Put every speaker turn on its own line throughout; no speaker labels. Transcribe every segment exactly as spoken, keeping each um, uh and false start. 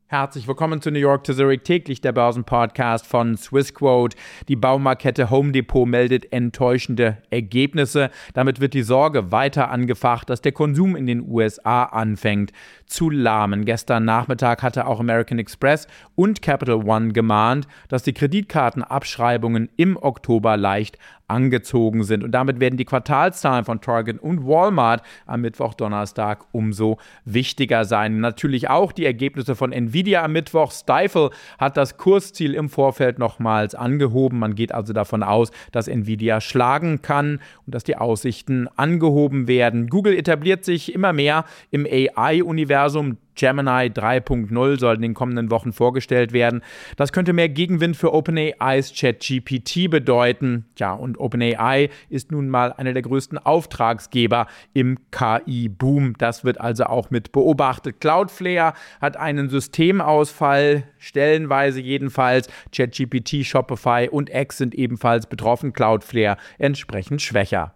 Herzlich willkommen zu New York to Zurich, täglich der Börsenpodcast von Swissquote. Die Baumarktkette Home Depot meldet enttäuschende Ergebnisse. Damit wird die Sorge weiter angefacht, dass der Konsum in den U S A anfängt zu lahmen. Gestern Nachmittag hatte auch American Express und Capital One gemahnt, dass die Kreditkartenabschreibungen im Oktober leicht angezogen sind. Und damit werden die Quartalszahlen von Target und Walmart am Mittwoch, Donnerstag umso wichtiger sein. Natürlich auch die Ergebnisse von Nvidia am Mittwoch. Stifel hat das Kursziel im Vorfeld nochmals angehoben. Man geht also davon aus, dass Nvidia schlagen kann und dass die Aussichten angehoben werden. Google etabliert sich immer mehr im A I-Universum. Gemini drei Punkt null soll in den kommenden Wochen vorgestellt werden. Das könnte mehr Gegenwind für OpenAIs ChatGPT bedeuten. Ja, und OpenAI ist nun mal einer der größten Auftragsgeber im K I-Boom. Das wird also auch mit beobachtet. Cloudflare hat einen Systemausfall, stellenweise jedenfalls. ChatGPT, Shopify und X sind ebenfalls betroffen. Cloudflare entsprechend schwächer.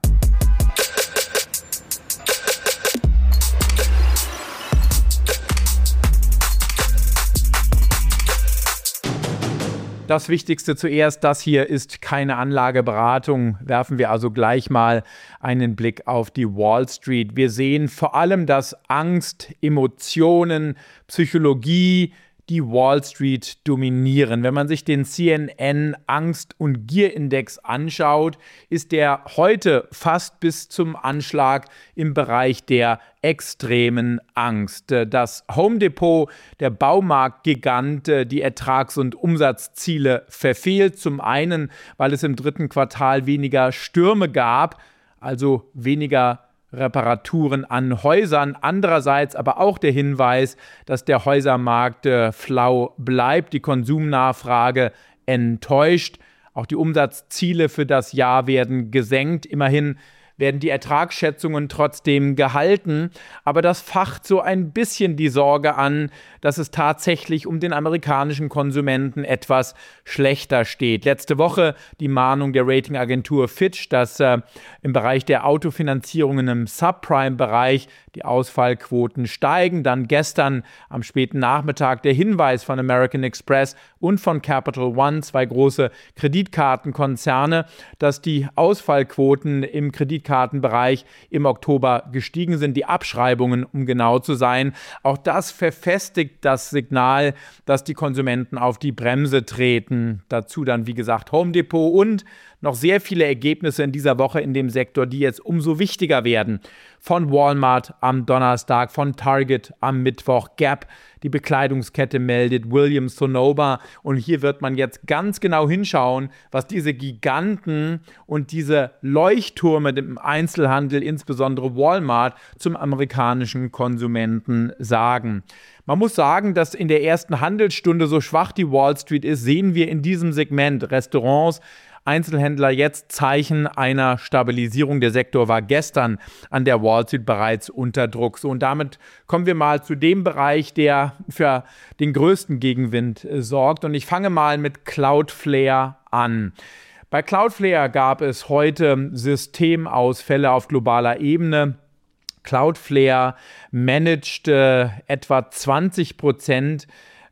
Das Wichtigste zuerst, das hier ist keine Anlageberatung. Werfen wir also gleich mal einen Blick auf die Wall Street. Wir sehen vor allem, dass Angst, Emotionen, Psychologie die Wall Street dominieren. Wenn man sich den C N N Angst- und Gierindex anschaut, ist der heute fast bis zum Anschlag im Bereich der extremen Angst. Das Home Depot, der Baumarktgigant, die Ertrags- und Umsatzziele verfehlt. Zum einen, weil es im dritten Quartal weniger Stürme gab, also weniger Reparaturen an Häusern. Andererseits aber auch der Hinweis, dass der Häusermarkt äh, flau bleibt, die Konsumnachfrage enttäuscht. Auch die Umsatzziele für das Jahr werden gesenkt. Immerhin werden die Ertragsschätzungen trotzdem gehalten. Aber das facht so ein bisschen die Sorge an, dass es tatsächlich um den amerikanischen Konsumenten etwas schlechter steht. Letzte Woche die Mahnung der Ratingagentur Fitch, dass äh, im Bereich der Autofinanzierungen im Subprime-Bereich die Ausfallquoten steigen. Dann gestern am späten Nachmittag der Hinweis von American Express und von Capital One, zwei große Kreditkartenkonzerne, dass die Ausfallquoten im Kreditkartenbereich im Oktober gestiegen sind, die Abschreibungen, um genau zu sein. Auch das verfestigt das Signal, dass die Konsumenten auf die Bremse treten. Dazu dann, wie gesagt, Home Depot und noch sehr viele Ergebnisse in dieser Woche in dem Sektor, die jetzt umso wichtiger werden. Von Walmart am Donnerstag, von Target am Mittwoch, Gap, die Bekleidungskette meldet, Williams Sonoma. Und hier wird man jetzt ganz genau hinschauen, was diese Giganten und diese Leuchttürme im Einzelhandel, insbesondere Walmart, zum amerikanischen Konsumenten sagen. Man muss sagen, dass in der ersten Handelsstunde, so schwach die Wall Street ist, sehen wir in diesem Segment Restaurants, Einzelhändler jetzt Zeichen einer Stabilisierung. Der Sektor war gestern an der Wall Street bereits unter Druck. So, und damit kommen wir mal zu dem Bereich, der für den größten Gegenwind äh, sorgt. Und ich fange mal mit Cloudflare an. Bei Cloudflare gab es heute Systemausfälle auf globaler Ebene. Cloudflare managt äh, etwa zwanzig Prozent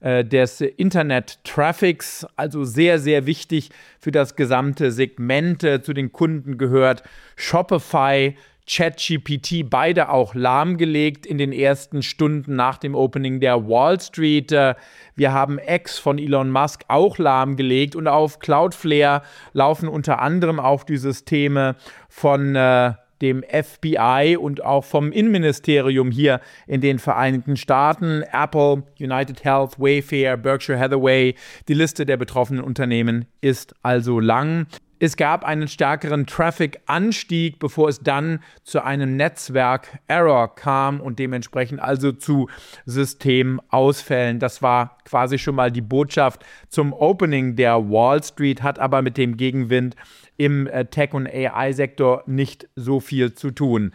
des Internet-Traffics, also sehr, sehr wichtig für das gesamte Segment. Zu den Kunden gehört Shopify, ChatGPT, beide auch lahmgelegt in den ersten Stunden nach dem Opening der Wall Street. Wir haben X von Elon Musk auch lahmgelegt und auf Cloudflare laufen unter anderem auch die Systeme von äh, dem F B I und auch vom Innenministerium hier in den Vereinigten Staaten. Apple, United Health, Wayfair, Berkshire Hathaway. Die Liste der betroffenen Unternehmen ist also lang. Es gab einen stärkeren Traffic-Anstieg, bevor es dann zu einem Netzwerk-Error kam und dementsprechend also zu Systemausfällen. Das war quasi schon mal die Botschaft zum Opening der Wall Street, hat aber mit dem Gegenwind im Tech- und A I-Sektor nicht so viel zu tun.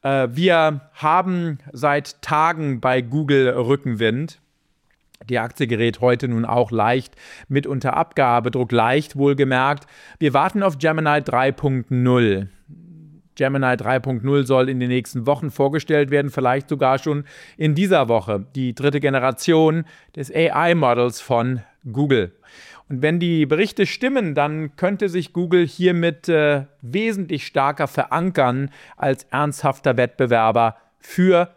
Wir haben seit Tagen bei Google Rückenwind. Die Aktie gerät heute nun auch leicht mit unter Abgabedruck, leicht wohlgemerkt. Wir warten auf Gemini drei Punkt null. Gemini drei Punkt null soll in den nächsten Wochen vorgestellt werden, vielleicht sogar schon in dieser Woche. Die dritte Generation des A I-Models von Google. Und wenn die Berichte stimmen, dann könnte sich Google hiermit äh, wesentlich stärker verankern als ernsthafter Wettbewerber für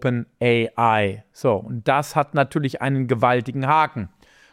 OpenAI. So, und das hat natürlich einen gewaltigen Haken.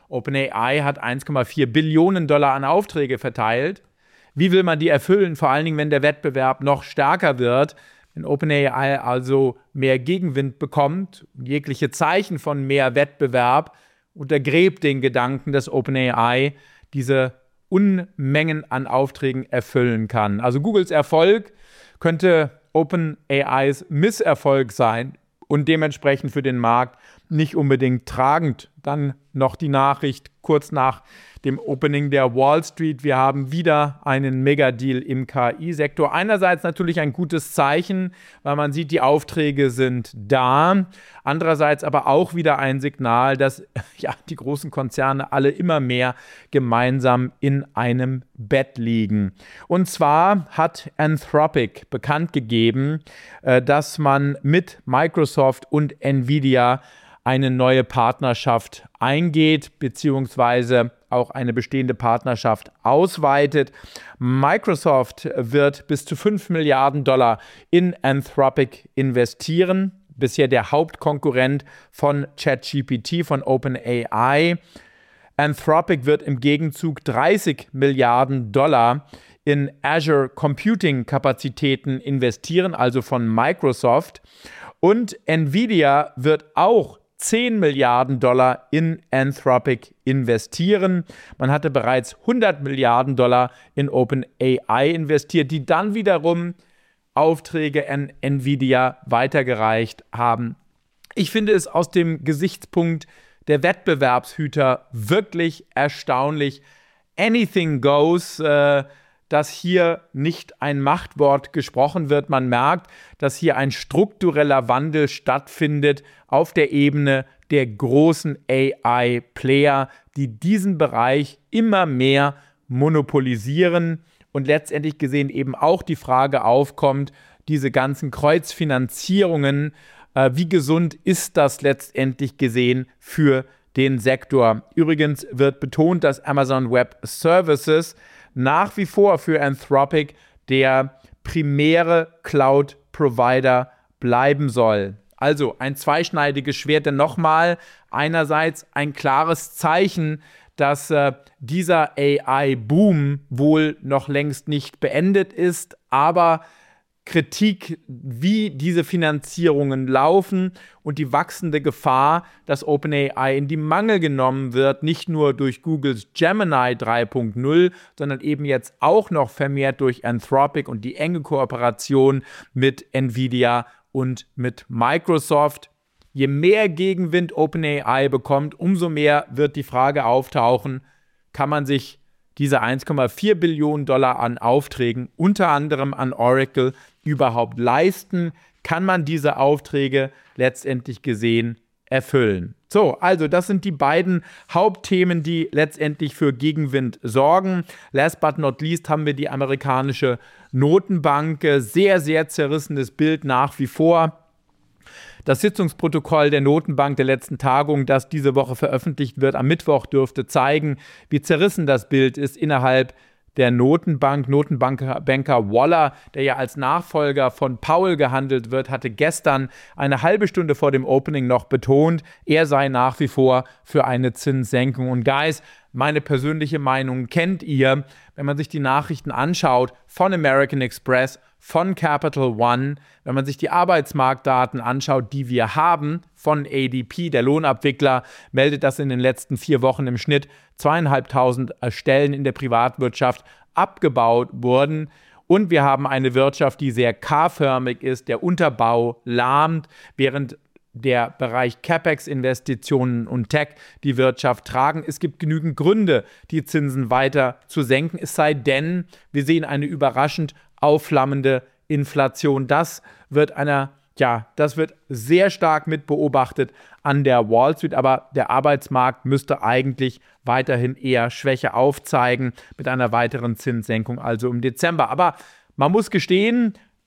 OpenAI hat eins Komma vier Billionen Dollar an Aufträge verteilt. Wie will man die erfüllen? Vor allen Dingen, wenn der Wettbewerb noch stärker wird, wenn OpenAI also mehr Gegenwind bekommt, jegliche Zeichen von mehr Wettbewerb untergräbt den Gedanken, dass OpenAI diese Unmengen an Aufträgen erfüllen kann. Also Googles Erfolg könnte OpenAIs Misserfolg sein und dementsprechend für den Markt nicht unbedingt tragend. Dann noch die Nachricht kurz nach dem Opening der Wall Street. Wir haben wieder einen Megadeal im K I-Sektor. Einerseits natürlich ein gutes Zeichen, weil man sieht, die Aufträge sind da. Andererseits aber auch wieder ein Signal, dass ja, die großen Konzerne alle immer mehr gemeinsam in einem Bett liegen. Und zwar hat Anthropic bekannt gegeben, dass man mit Microsoft und Nvidia eine neue Partnerschaft eingeht, beziehungsweise auch eine bestehende Partnerschaft ausweitet. Microsoft wird bis zu fünf Milliarden Dollar in Anthropic investieren, bisher der Hauptkonkurrent von ChatGPT, von OpenAI. Anthropic wird im Gegenzug dreißig Milliarden Dollar in Azure Computing Kapazitäten investieren, also von Microsoft. Und Nvidia wird auch zehn Milliarden Dollar in Anthropic investieren. Man hatte bereits hundert Milliarden Dollar in OpenAI investiert, die dann wiederum Aufträge an Nvidia weitergereicht haben. Ich finde es aus dem Gesichtspunkt der Wettbewerbshüter wirklich erstaunlich. Anything goes, äh, dass hier nicht ein Machtwort gesprochen wird. Man merkt, dass hier ein struktureller Wandel stattfindet auf der Ebene der großen A I-Player, die diesen Bereich immer mehr monopolisieren und letztendlich gesehen eben auch die Frage aufkommt, diese ganzen Kreuzfinanzierungen, äh, wie gesund ist das letztendlich gesehen für den Sektor? Übrigens wird betont, dass Amazon Web Services nach wie vor für Anthropic der primäre Cloud-Provider bleiben soll. Also ein zweischneidiges Schwert, denn nochmal einerseits ein klares Zeichen, dass äh, dieser A I-Boom wohl noch längst nicht beendet ist, aber Kritik, wie diese Finanzierungen laufen und die wachsende Gefahr, dass OpenAI in die Mangel genommen wird, nicht nur durch Googles Gemini drei Punkt null, sondern eben jetzt auch noch vermehrt durch Anthropic und die enge Kooperation mit Nvidia und mit Microsoft. Je mehr Gegenwind OpenAI bekommt, umso mehr wird die Frage auftauchen, kann man sich diese eins Komma vier Billionen Dollar an Aufträgen, unter anderem an Oracle, überhaupt leisten? Kann man diese Aufträge letztendlich gesehen erfüllen? So, also das sind die beiden Hauptthemen, die letztendlich für Gegenwind sorgen. Last but not least haben wir die amerikanische Notenbank. Sehr, sehr zerrissenes Bild nach wie vor. Das Sitzungsprotokoll der Notenbank der letzten Tagung, das diese Woche veröffentlicht wird, am Mittwoch dürfte zeigen, wie zerrissen das Bild ist innerhalb der Notenbank. Notenbanker Waller, der ja als Nachfolger von Powell gehandelt wird, hatte gestern eine halbe Stunde vor dem Opening noch betont, er sei nach wie vor für eine Zinssenkung. Und Guys, meine persönliche Meinung kennt ihr, wenn man sich die Nachrichten anschaut von American Express, von Capital One, wenn man sich die Arbeitsmarktdaten anschaut, die wir haben von A D P, der Lohnabwickler, meldet, dass in den letzten vier Wochen im Schnitt zweieinhalbtausend Stellen in der Privatwirtschaft abgebaut wurden. Und wir haben eine Wirtschaft, die sehr K-förmig ist, der Unterbau lahmt, während der Bereich CapEx-Investitionen und Tech die Wirtschaft tragen. Es gibt genügend Gründe, die Zinsen weiter zu senken, es sei denn, wir sehen eine überraschend aufflammende Inflation. Das wird einer, ja, das wird sehr stark mit beobachtet an der Wall Street, aber der Arbeitsmarkt müsste eigentlich weiterhin eher Schwäche aufzeigen mit einer weiteren Zinssenkung, also im Dezember. Aber man muss gestehen,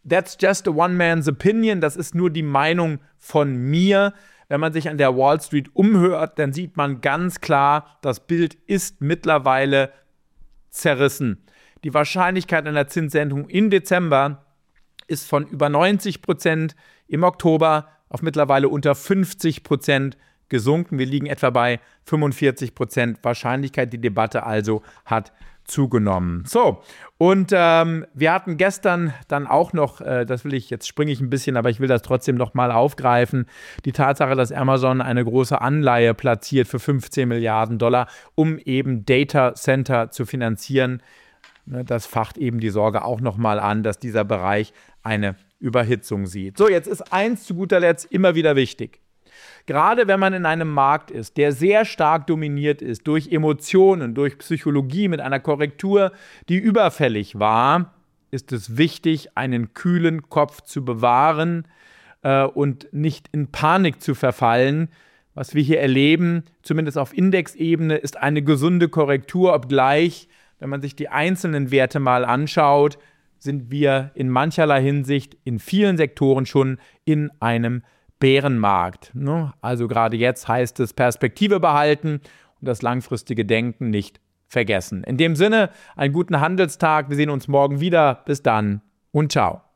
that's just a one man's opinion. Das ist nur die Meinung von mir. Wenn man sich an der Wall Street umhört, dann sieht man ganz klar, das Bild ist mittlerweile zerrissen. Die Wahrscheinlichkeit einer Zinssenkung im Dezember ist von über neunzig Prozent im Oktober auf mittlerweile unter fünfzig Prozent gesunken. Wir liegen etwa bei fünfundvierzig Prozent Wahrscheinlichkeit. Die Debatte also hat zugenommen. So, und ähm, wir hatten gestern dann auch noch, äh, das will ich, jetzt springe ich ein bisschen, aber ich will das trotzdem noch mal aufgreifen, die Tatsache, dass Amazon eine große Anleihe platziert für fünfzehn Milliarden Dollar, um eben Data Center zu finanzieren. Das facht eben die Sorge auch noch mal an, dass dieser Bereich eine Überhitzung sieht. So, jetzt ist eins zu guter Letzt immer wieder wichtig. Gerade wenn man in einem Markt ist, der sehr stark dominiert ist durch Emotionen, durch Psychologie mit einer Korrektur, die überfällig war, ist es wichtig, einen kühlen Kopf zu bewahren äh, und nicht in Panik zu verfallen. Was wir hier erleben, zumindest auf Indexebene, ist eine gesunde Korrektur, obgleich, wenn man sich die einzelnen Werte mal anschaut, sind wir in mancherlei Hinsicht in vielen Sektoren schon in einem Bärenmarkt. Ne? Also gerade jetzt heißt es Perspektive behalten und das langfristige Denken nicht vergessen. In dem Sinne, einen guten Handelstag. Wir sehen uns morgen wieder. Bis dann und ciao.